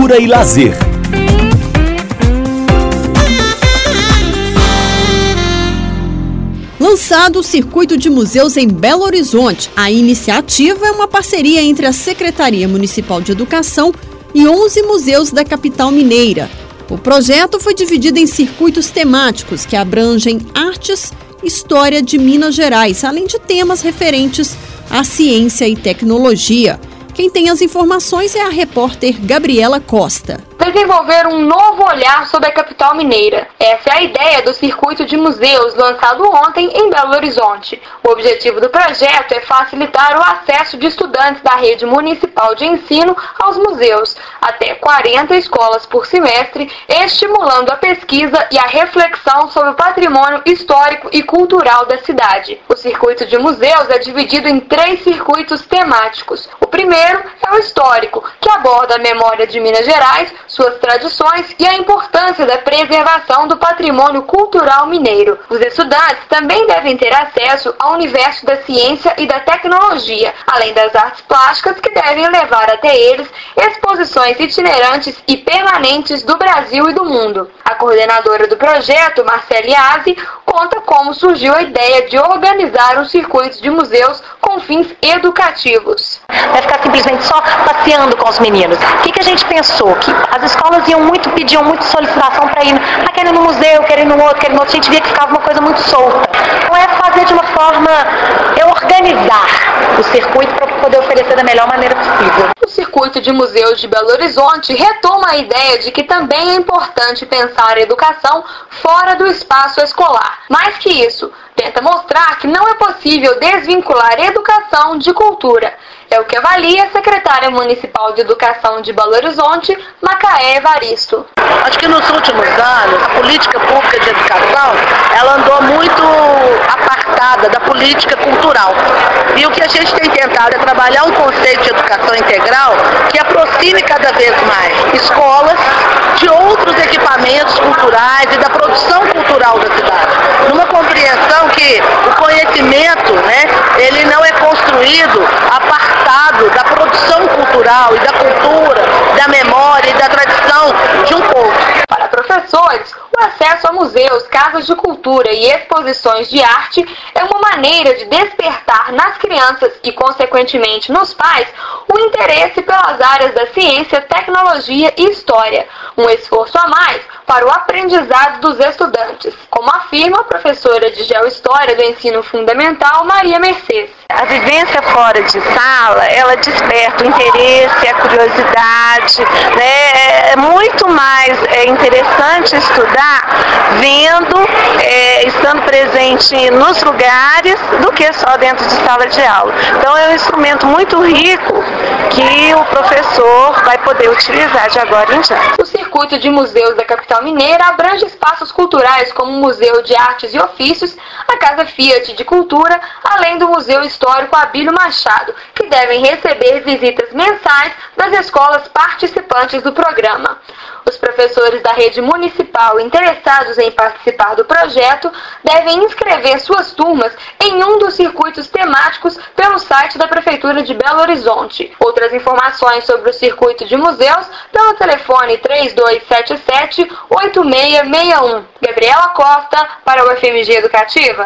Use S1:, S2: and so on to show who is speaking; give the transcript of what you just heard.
S1: cultura e lazer.
S2: Lançado o Circuito de Museus em Belo Horizonte, a iniciativa é uma parceria entre a Secretaria Municipal de Educação e 11 museus da capital mineira. O projeto foi dividido em circuitos temáticos que abrangem artes, história de Minas Gerais, além de temas referentes à ciência e tecnologia. Quem tem as informações é a repórter Gabriela Costa.
S3: Desenvolver um novo olhar sobre a capital mineira. Essa é a ideia do Circuito de Museus, lançado ontem em Belo Horizonte. O objetivo do projeto é facilitar o acesso de estudantes da rede municipal de ensino aos museus, até 40 escolas por semestre, estimulando a pesquisa e a reflexão sobre o patrimônio histórico e cultural da cidade. O Circuito de Museus é dividido em 3 circuitos temáticos. O primeiro é o histórico, que aborda a memória de Minas Gerais, suas tradições e a importância da preservação do patrimônio cultural mineiro. Os estudantes também devem ter acesso ao universo da ciência e da tecnologia, além das artes plásticas que devem levar até eles exposições itinerantes e permanentes do Brasil e do mundo. A coordenadora do projeto, Marcele Aze, conta como surgiu a ideia de organizar um circuito de museus com fins educativos.
S4: Vai ficar simplesmente só passeando com os meninos. O que a gente pensou? Que as escolas pediam muito solicitação para ir, querem ir no museu, querem ir no outro, querem ir no outro. A gente via que ficava uma coisa muito solta. Então é fazer de uma forma, organizar o circuito para poder oferecer da melhor maneira possível.
S3: O Circuito de Museus de Belo Horizonte retoma a ideia de que também é importante pensar a educação fora do espaço escolar. Mais que isso, tenta mostrar que não é possível desvincular educação de cultura. É o que avalia a secretária municipal de Educação de Belo Horizonte, Macaé Evaristo.
S5: Acho que nos últimos anos, a política pública de educação, ela andou muito apartada da política cultural. E o que a gente tem tentado é trabalhar um conceito de educação integral que aproxime cada vez mais escolas de outros equipamentos culturais e da produção cultural da cidade. Numa compreensão que o conhecimento, ele não é construído apartado da produção cultural e da cultura, da memória e da tradição de um povo.
S3: Para professores, o acesso a museus, casas de cultura e exposições de arte é uma maneira de despertar nas crianças e, consequentemente, nos pais, o interesse pelas áreas da ciência, tecnologia e história. Um esforço a mais para o aprendizado dos estudantes, como afirma a professora de Geohistória do Ensino Fundamental, Maria Mercedes.
S4: A vivência fora de sala, ela desperta o interesse, a curiosidade, É muito mais interessante estudar vendo, estando presente nos lugares, do que só dentro de sala de aula. Então é um instrumento muito rico que o professor vai poder utilizar de agora em diante.
S3: O Circuito de Museus da capital mineira abrange espaços culturais como o Museu de Artes e Ofícios, a Casa Fiat de Cultura, além do Museu Histórico Abílio Machado, que devem receber visitas mensais das escolas participantes do programa. Os professores da rede municipal interessados em participar do projeto devem inscrever suas turmas em um dos circuitos temáticos pelo site da Prefeitura de Belo Horizonte. Outras informações sobre o Circuito de Museus pelo telefone 3277-8661. Gabriela Costa para o FMG Educativa.